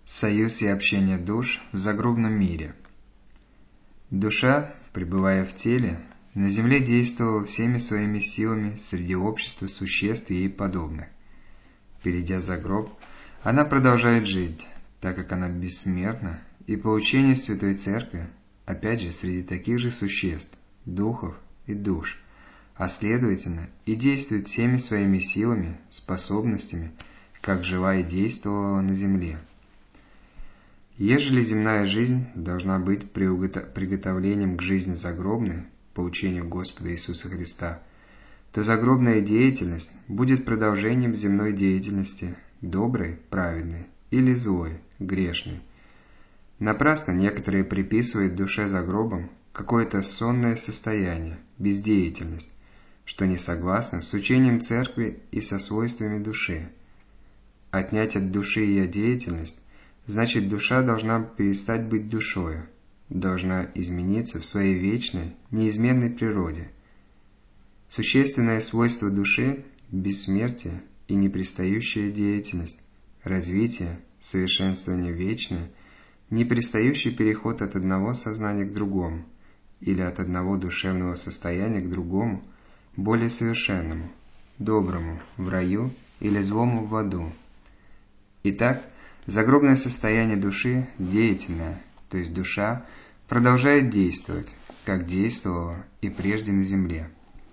Союз и общение душ в загробном мире. Душа, пребывая в теле, на земле действовала всеми своими силами среди общества существ ей подобных. Перейдя за гроб, она продолжает жить, так как она бессмертна, и по учению Святой Церкви, опять же среди таких же существ, духов и душ, а следовательно и действует всеми своими силами, способностями, как жива и действовала на земле. Ежели земная жизнь должна быть приготовлением к жизни загробной, по учению Господа Иисуса Христа, то загробная деятельность будет продолжением земной деятельности, доброй, праведной, или злой, грешной. Напрасно некоторые приписывают душе за гробом какое-то сонное состояние, бездеятельность, что не согласно с учением Церкви и со свойствами души. Отнять от души ее деятельность, значит, душа должна перестать быть душою, должна измениться в своей вечной, неизменной природе. Существенное свойство души – бессмертие и непрестающая деятельность, развитие, совершенствование вечное, непрестающий переход от одного сознания к другому или от одного душевного состояния к другому, более совершенному, доброму в раю или злому в аду. Итак, загробное состояние души деятельное, то есть душа продолжает действовать, как действовала и прежде на земле.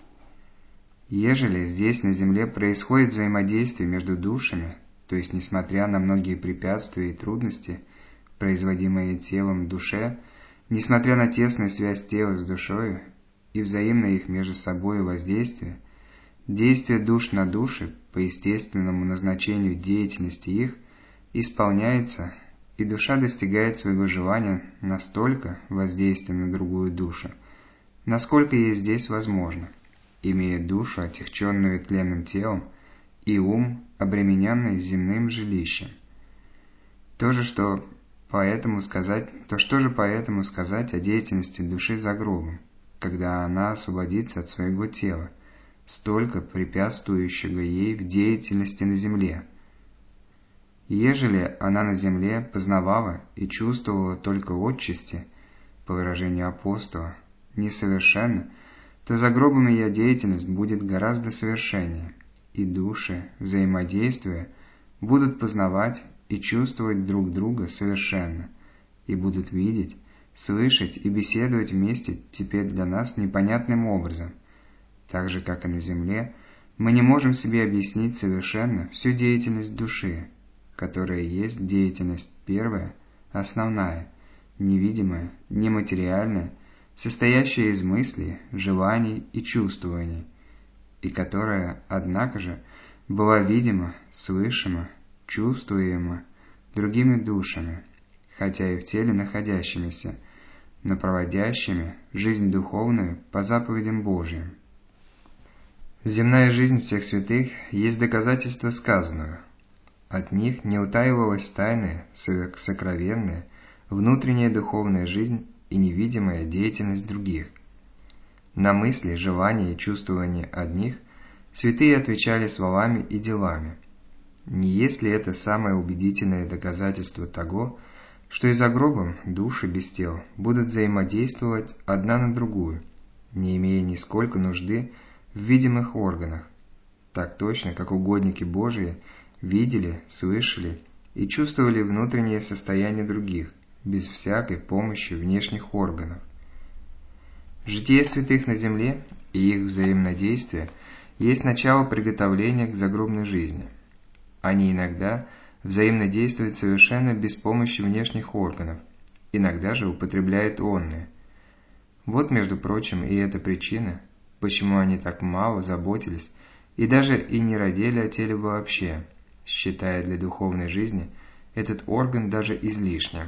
Ежели здесь на земле происходит взаимодействие между душами, то есть несмотря на многие препятствия и трудности, производимые телом в душе, несмотря на тесную связь тела с душою и взаимное их между собой воздействие, действие душ на души по естественному назначению деятельности их исполняется, и душа достигает своего желания настолько воздействием на другую душу, насколько ей здесь возможно, имея душу, отягченную тленным телом, и ум, обремененный земным жилищем. Что же поэтому сказать о деятельности души за гробом, когда она освободится от своего тела, столько препятствующего ей в деятельности на земле? Ежели она на земле познавала и чувствовала только отчасти, по выражению апостола, несовершенно, то за гробом ее деятельность будет гораздо совершеннее, и души, взаимодействуя, будут познавать и чувствовать друг друга совершенно, и будут видеть, слышать и беседовать вместе теперь для нас непонятным образом. Так же, как и на земле, мы не можем себе объяснить совершенно всю деятельность души, которая есть деятельность первая, основная, невидимая, нематериальная, состоящая из мыслей, желаний и чувствований, и которая, однако же, была видима, слышима, чувствуема другими душами, хотя и в теле находящимися, но проводящими жизнь духовную по заповедям Божьим. Земная жизнь всех святых есть доказательство сказанного. От них не утаивалась тайная, сокровенная, внутренняя духовная жизнь и невидимая деятельность других. На мысли, желания и чувствования одних святые отвечали словами и делами. Не есть ли это самое убедительное доказательство того, что и за гробом души без тел будут взаимодействовать одна на другую, не имея нисколько нужды в видимых органах, так точно, как угодники Божии видели, слышали и чувствовали внутреннее состояние других, без всякой помощи внешних органов. Житие святых на земле и их взаимодействие есть начало приготовления к загробной жизни. Они иногда взаимодействуют совершенно без помощи внешних органов, иногда же употребляют онные. Вот, между прочим, и эта причина, почему они так мало заботились и даже и не радели о теле вообще, считая для духовной жизни этот орган даже излишним.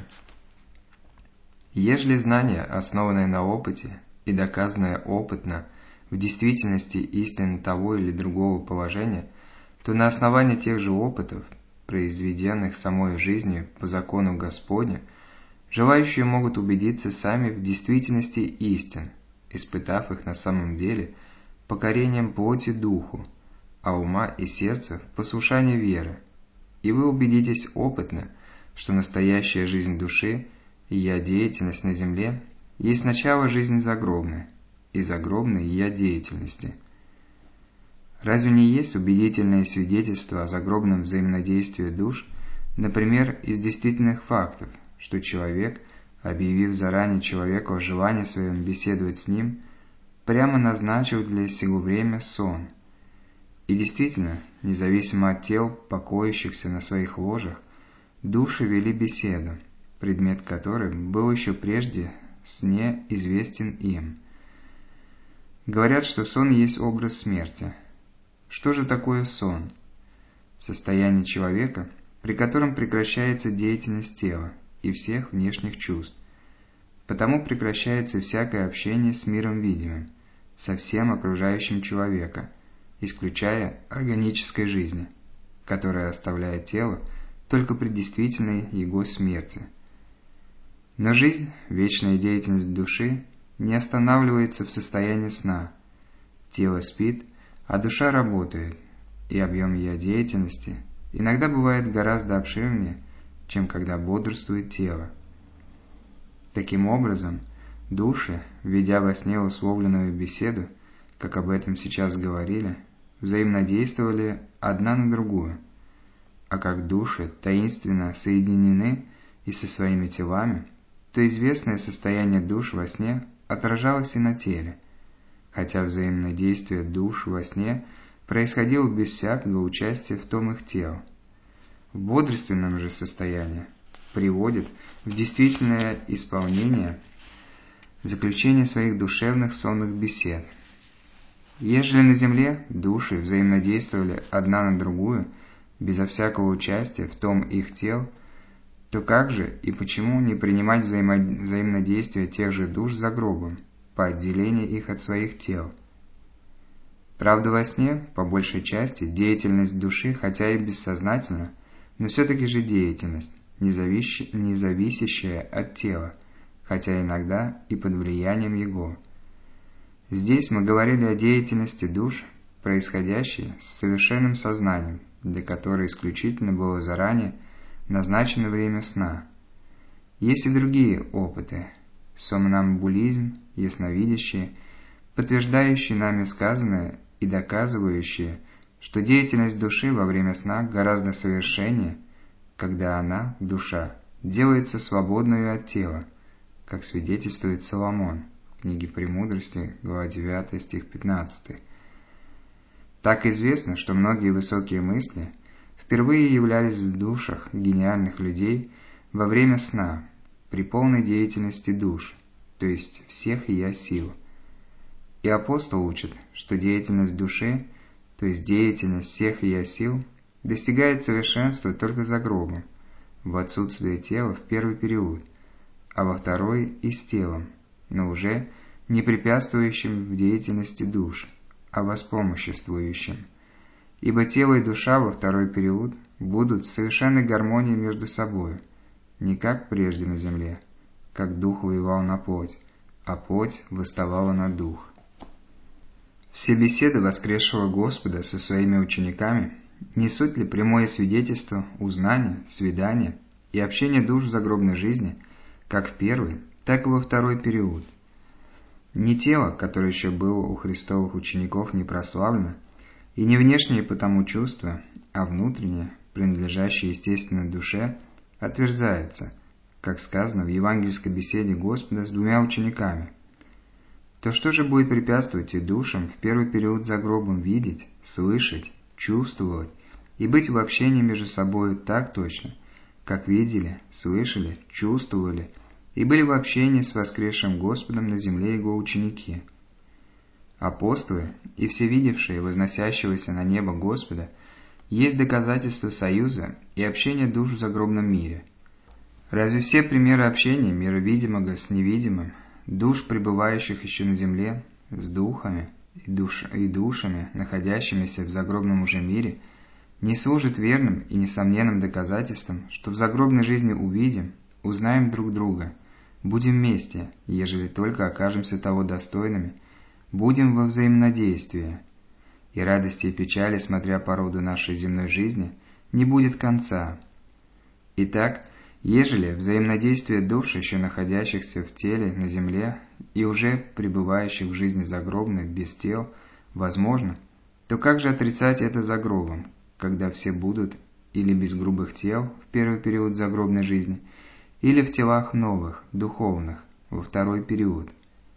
Ежели знание, основанное на опыте и доказанное опытно, в действительности истины того или другого положения, то на основании тех же опытов, произведенных самой жизнью по закону Господню, желающие могут убедиться сами в действительности истин, испытав их на самом деле покорением плоти духу, а ума и сердца в послушании веры, и вы убедитесь опытно, что настоящая жизнь души и я-деятельность на земле есть начало жизни загробной и загробной я-деятельности. Разве не есть убедительные свидетельства о загробном взаимодействии душ, например, из действительных фактов, что человек, объявив заранее человеку о желании своем беседовать с ним, прямо назначил для сего время сон. И действительно, независимо от тел, покоящихся на своих ложах, души вели беседу, предмет которой был еще прежде сне известен им. Говорят, что сон есть образ смерти. Что же такое сон? Состояние человека, при котором прекращается деятельность тела и всех внешних чувств. Потому прекращается всякое общение с миром видимым, со всем окружающим человека, исключая органической жизни, которая оставляет тело только при действительной его смерти. Но жизнь, вечная деятельность души, не останавливается в состоянии сна. Тело спит, а душа работает, и объем ее деятельности иногда бывает гораздо обширнее, чем когда бодрствует тело. Таким образом, души, ведя во сне условленную беседу, как об этом сейчас говорили, взаимодействовали одна на другую, а как души таинственно соединены и со своими телами, то известное состояние душ во сне отражалось и на теле, хотя взаимное действие душ во сне происходило без всякого участия в том их тел. В бодрственном же состоянии приводит в действительное исполнение заключение своих душевных сонных бесед. Ежели на земле души взаимодействовали одна на другую, безо всякого участия в том их тел, то как же и почему не принимать взаимодействие тех же душ за гробом, по отделению их от своих тел? Правда, во сне, по большей части, деятельность души, хотя и бессознательна, но все-таки же деятельность, не зависящая от тела, хотя иногда и под влиянием его. Здесь мы говорили о деятельности душ, происходящей с совершенным сознанием, для которой исключительно было заранее назначено время сна. Есть и другие опыты – сомнамбулизм, ясновидящие, подтверждающие нами сказанное и доказывающие, что деятельность души во время сна гораздо совершеннее, когда она, душа, делается свободной от тела, как свидетельствует Соломон в книге «Премудрости», глава 9, стих 15. Так известно, что многие высокие мысли впервые являлись в душах гениальных людей во время сна, при полной деятельности душ, то есть всех ее сил. И апостол учит, что деятельность души, то есть деятельность всех ее сил, достигает совершенства только за гробом, в отсутствие тела в первый период, а во второй и с телом, но уже не препятствующим в деятельности душ, а воспомоществующим. Ибо тело и душа во второй период будут в совершенной гармонии между собою, не как прежде на земле, как дух воевал на плоть, а плоть восставала на дух. Все беседы воскресшего Господа со своими учениками не суть ли прямое свидетельство узнания, свидания и общения душ в загробной жизни, как в первый, так и во второй период? Не тело, которое еще было у Христовых учеников не прославлено, и не внешние потому чувства, а внутреннее, принадлежащее естественно душе, отверзается, как сказано в евангельской беседе Господа с двумя учениками. То что же будет препятствовать и душам в первый период за гробом видеть, слышать, чувствовать и быть в общении между собою так точно, как видели, слышали, чувствовали и были в общении с воскресшим Господом на земле его ученики? Апостолы и все видевшие возносящегося на небо Господа есть доказательство союза и общения душ в загробном мире. Разве все примеры общения мира видимого с невидимым, душ, пребывающих еще на земле, с духами и душами, находящимися в загробном уже мире, не служат верным и несомненным доказательством, что в загробной жизни увидим, узнаем друг друга, будем вместе, ежели только окажемся того достойными, будем во взаимодействии, и радости и печали, смотря по роду нашей земной жизни, не будет конца. Итак, Ежели взаимодействие душ, еще находящихся в теле на земле и уже пребывающих в жизни загробной без тел, возможно, то как же отрицать это за гробом, когда все будут или без грубых тел в первый период загробной жизни, или в телах новых, духовных, во второй период?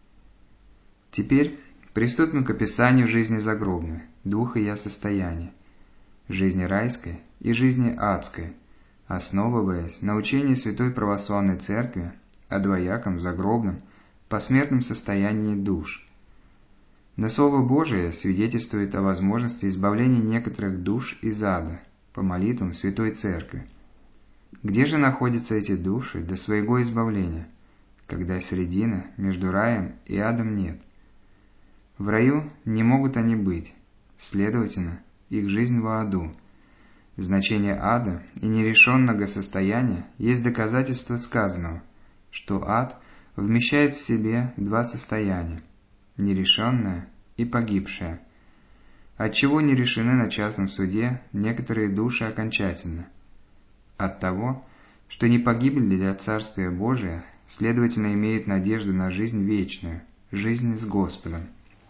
Теперь приступим к описанию жизни загробной, двух ее состояний, жизни райской и жизни адской, основываясь на учении Святой Православной Церкви о двояком загробном посмертном состоянии душ. Но Слово Божие свидетельствует о возможности избавления некоторых душ из ада по молитвам Святой Церкви. Где же находятся эти души до своего избавления, когда середины между раем и адом нет? В раю не могут они быть, следовательно, их жизнь во аду. Значение ада и нерешенного состояния есть доказательство сказанного, что ад вмещает в себе два состояния – нерешенное и погибшее. Отчего не решены на частном суде некоторые души окончательно? От того, что не погибли для Царствия Божия, следовательно, имеют надежду на жизнь вечную, жизнь с Господом.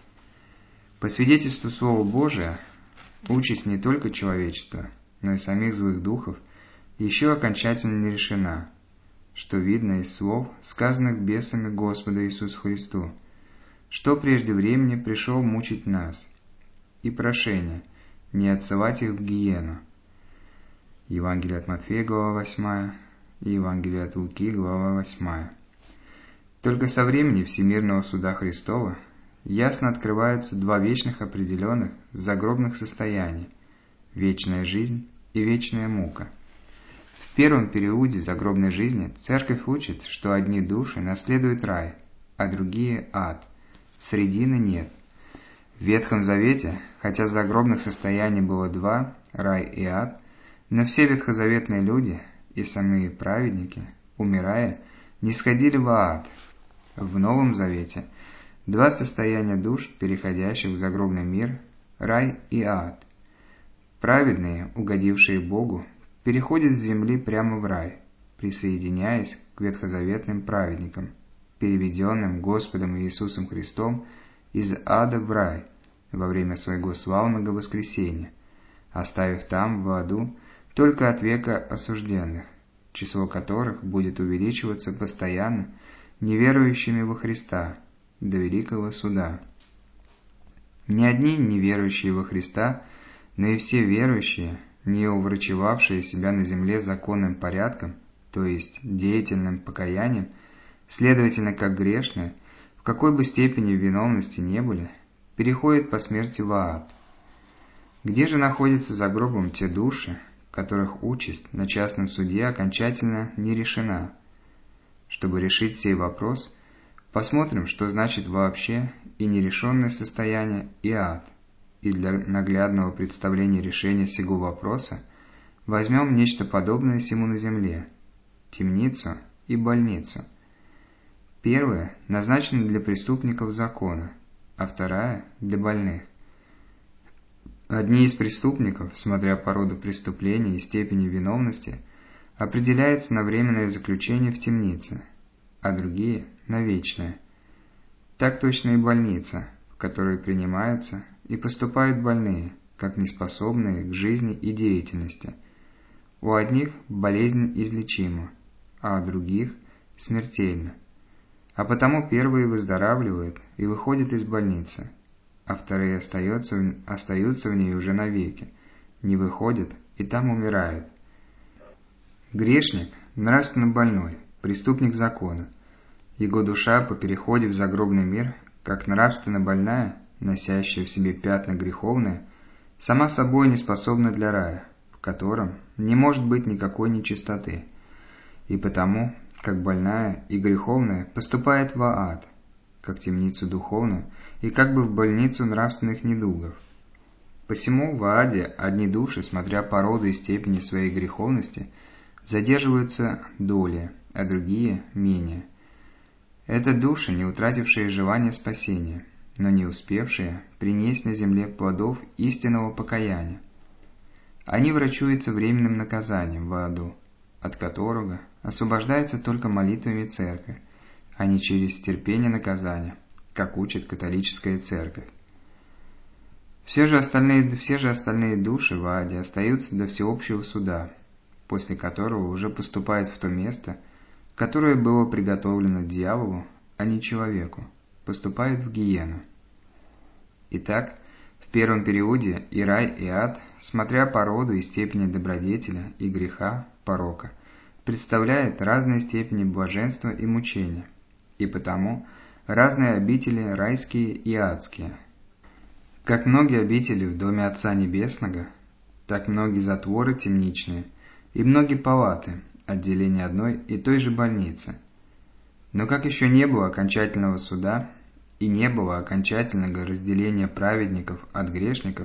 По свидетельству Слова Божия, участь не только человечества, но и самих злых духов еще окончательно не решена, что видно из слов, сказанных бесами Господа Иисусу Христу, что прежде времени пришел мучить нас, и прошение не отсылать их в гиену. Евангелие от Матфея, глава 8, и Евангелие от Луки, глава 8. Только со времени Всемирного Суда Христова ясно открываются два вечных определенных загробных состояния – вечная жизнь и вечная мука. В первом периоде загробной жизни Церковь учит, что одни души наследуют рай, а другие – ад. Средины нет. В Ветхом Завете, хотя загробных состояний было два – рай и ад, но все ветхозаветные люди и самые праведники, умирая, не сходили в ад. В Новом Завете два состояния душ, переходящих в загробный мир – рай и ад. Праведные, угодившие Богу, переходят с земли прямо в рай, присоединяясь к ветхозаветным праведникам, переведенным Господом Иисусом Христом из ада в рай во время своего славного воскресения, оставив там, в аду, только от века осужденных, число которых будет увеличиваться постоянно неверующими во Христа до великого суда. Не одни неверующие во Христа, но и все верующие, не уврачевавшие себя на земле законным порядком, то есть деятельным покаянием, следовательно, как грешные, в какой бы степени виновности не были, переходят по смерти в ад. Где же находятся за гробом те души, которых участь на частном суде окончательно не решена? Чтобы решить сей вопрос, посмотрим, что значит вообще и нерешенное состояние, и ад. И для наглядного представления решения сего вопроса возьмем нечто подобное сему на земле – темницу и больницу. Первая назначена для преступников закона, а вторая – для больных. Одни из преступников, смотря по роду преступления и степени виновности, определяются на временное заключение в темнице, а другие – на вечное. Так точно и больница, в которой принимаются и поступают больные, как неспособные к жизни и деятельности. У одних болезнь излечима, а у других – смертельна. А потому первые выздоравливают и выходят из больницы, а вторые остаются в ней уже навеки, не выходят и там умирают. Грешник – нравственно больной, преступник закона. Его душа по переходе в загробный мир, как нравственно больная, носящая в себе пятна греховные, сама собой не способна для рая, в котором не может быть никакой нечистоты, и потому, как больная и греховная, поступает в ад, как темницу духовную и как бы в больницу нравственных недугов. Посему в аде одни души, смотря по роду и степени своей греховности, задерживаются долее, а другие – менее. Это души, не утратившие желание спасения, но не успевшие принесть на земле плодов истинного покаяния. Они врачуются временным наказанием в аду, от которого освобождается только молитвами церковь, а не через терпение наказания, как учит католическая церковь. Все же остальные души в аде остаются до всеобщего суда, после которого уже поступают в то место, которое было приготовлено дьяволу, а не человеку, поступают в гиену. Итак, в первом периоде и рай, и ад, смотря по роду и степени добродетеля и греха, порока, представляют разные степени блаженства и мучения, и потому разные обители райские и адские. Как многие обители в доме Отца Небесного, так многие затворы темничные и многие палаты, отделения одной и той же больницы. Но как еще не было окончательного суда и не было окончательного разделения праведников от грешников,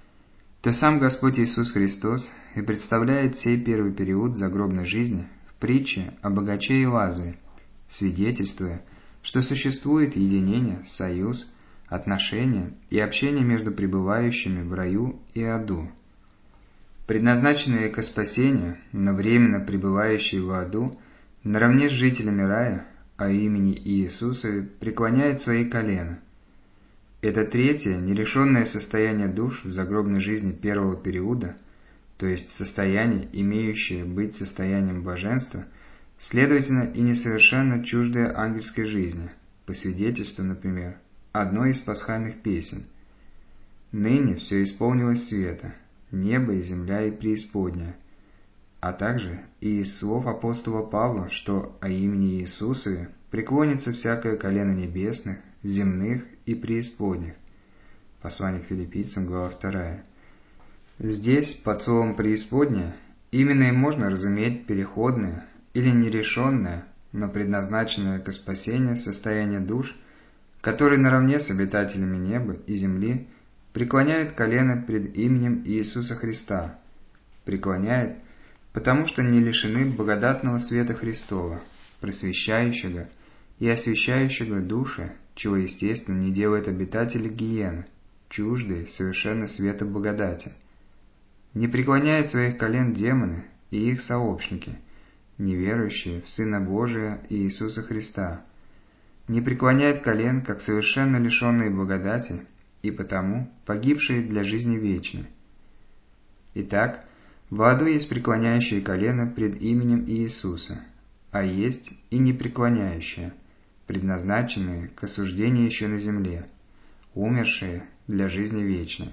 то сам Господь Иисус Христос и представляет сей первый период загробной жизни в притче о богаче и Лазаре, свидетельствуя, что существует единение, союз, отношения и общение между пребывающими в раю и аду. Предназначенные ко спасению, но временно пребывающие в аду, наравне с жителями рая, о имени Иисуса, преклоняют свои колена. Это третье, нерешенное состояние душ в загробной жизни первого периода, то есть состояние, имеющее быть состоянием блаженства, следовательно и несовершенно чуждое ангельской жизни, по свидетельству, например, одной из пасхальных песен. «Ныне все исполнилось света, небо и земля и преисподняя», а также и из слов апостола Павла, что о имени Иисусове преклонится всякое колено небесных, земных и преисподних. Послание к Филиппийцам, глава 2. Здесь, под словом «преисподняя», именно и можно разуметь переходное или нерешенное, но предназначенное ко спасению состояние душ, которые наравне с обитателями неба и земли преклоняют колено пред именем Иисуса Христа, преклоняют, потому что не лишены благодатного света Христова, просвещающего и освящающего души, чего, естественно, не делают обитатели гиены, чуждые совершенно света благодати. Не преклоняют своих колен демоны и их сообщники, неверующие в Сына Божия и Иисуса Христа, не преклоняют колен, как совершенно лишенные благодати, и потому погибшие для жизни вечной. Итак, в аду есть преклоняющие колено пред именем Иисуса, а есть и непреклоняющие, предназначенные к осуждению еще на земле, умершие для жизни вечной.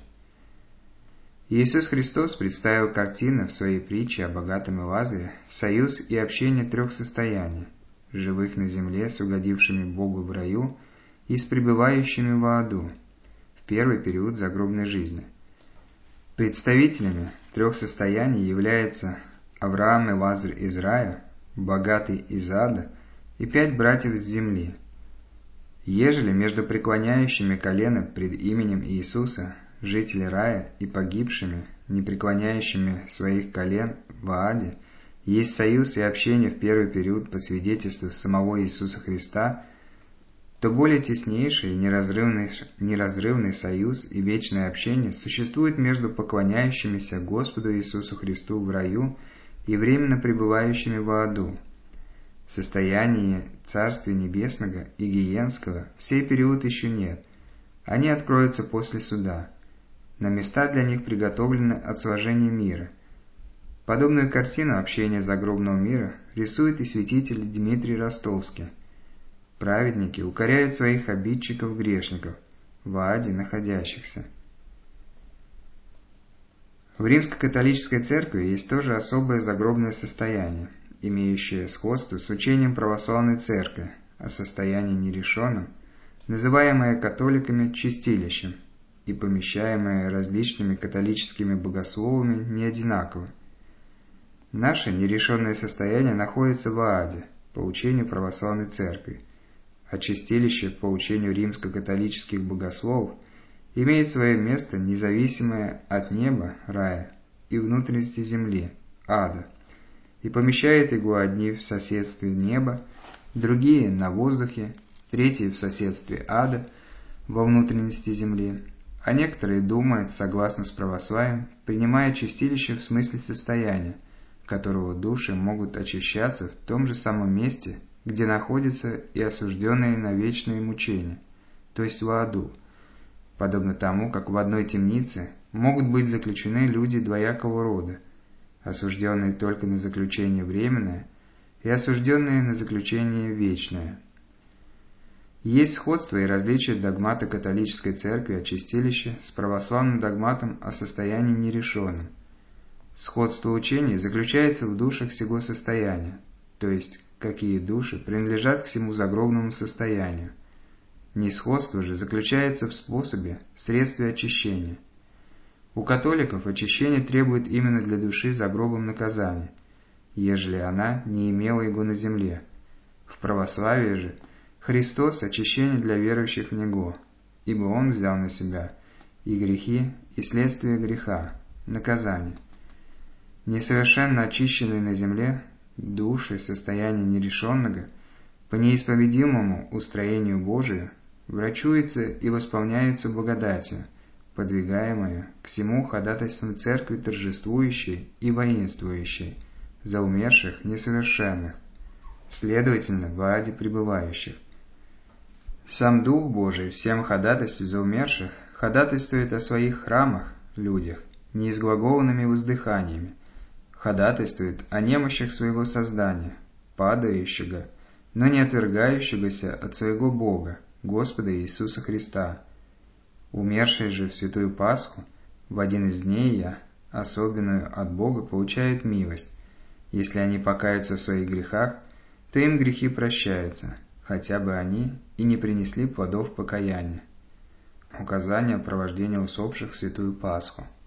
Иисус Христос представил картину в своей притче о богатом и Лазаре союз и общение трех состояний: живых на земле с угодившими Богу в раю и с пребывающими в аду в первый период загробной жизни. Представителями трех состояний являются Авраам и Лазарь из рая, богатый из ада и 5 братьев с земли. Ежели между преклоняющими колено пред именем Иисуса жители рая и погибшими, не преклоняющими своих колен в аде, есть союз и общение в первый период по свидетельству самого Иисуса Христа, то более теснейший и неразрывный союз и вечное общение существует между поклоняющимися Господу Иисусу Христу в раю и временно пребывающими в аду. В состоянии Царствия Небесного и Гиенского в сей период еще нет, они откроются после суда, но места для них приготовлены от сложения мира. Подобную картину общения загробного мира рисует и святитель Дмитрий Ростовский. Праведники укоряют своих обидчиков-грешников, в аде находящихся. В Римско-католической церкви есть тоже особое загробное состояние, имеющее сходство с учением православной церкви о состоянии нерешенном, называемое католиками чистилищем, и помещаемое различными католическими богословами не одинаково. Наше нерешенное состояние находится в аде, по учению православной церкви, а чистилище, по учению римско-католических богословов, имеет свое место, независимое от неба, рая, и внутренности земли, ада, и помещает его одни в соседстве неба, другие на воздухе, третьи в соседстве ада, во внутренности земли, а некоторые думают, согласно с православием, принимая чистилище в смысле состояния, которого души могут очищаться в том же самом месте, где находятся и осужденные на вечные мучения, то есть в аду, подобно тому, как в одной темнице могут быть заключены люди двоякого рода, осужденные только на заключение временное и осужденные на заключение вечное. Есть сходство и различие догмата католической церкви о чистилище с православным догматом о состоянии нерешенном. Сходство учений заключается в душах сего состояния, то есть какие души принадлежат к всему загробному состоянию. Несходство же заключается в способе, средстве очищения. У католиков очищение требует именно для души за гробом наказания, ежели она не имела его на земле. В православии же Христос – очищение для верующих в Него, ибо Он взял на себя и грехи, и следствие греха, наказание. Несовершенно очищенные на земле души состояния нерешенного по неисповедимому устроению Божию врачуются и восполняются благодатью, подвигаемую к всему ходатайством Церкви торжествующей и воинствующей за умерших несовершенных, следовательно, в аде пребывающих. Сам Дух Божий всем ходатайствует за умерших, ходатайствует о своих храмах, людях, неизглаголанными воздыханиями, ходатайствует о немощах своего создания, падающего, но не отвергающегося от своего Бога, Господа Иисуса Христа. Умершие же в Святую Пасху в один из дней я, особенную от Бога, получают милость. Если они покаются в своих грехах, то им грехи прощаются, хотя бы они и не принесли плодов покаяния. Указание о провождении усопших в Святую Пасху.